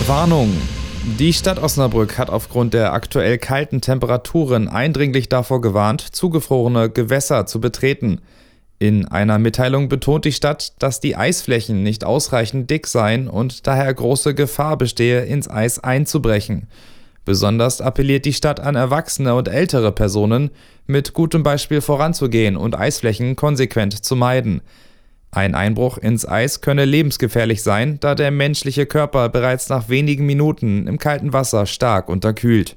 Warnung! Die Stadt Osnabrück hat aufgrund der aktuell kalten Temperaturen eindringlich davor gewarnt, zugefrorene Gewässer zu betreten. In einer Mitteilung betont die Stadt, dass die Eisflächen nicht ausreichend dick seien und daher große Gefahr bestehe, ins Eis einzubrechen. Besonders appelliert die Stadt an erwachsene und ältere Personen, mit gutem Beispiel voranzugehen und Eisflächen konsequent zu meiden. Ein Einbruch ins Eis könne lebensgefährlich sein, da der menschliche Körper bereits nach wenigen Minuten im kalten Wasser stark unterkühlt.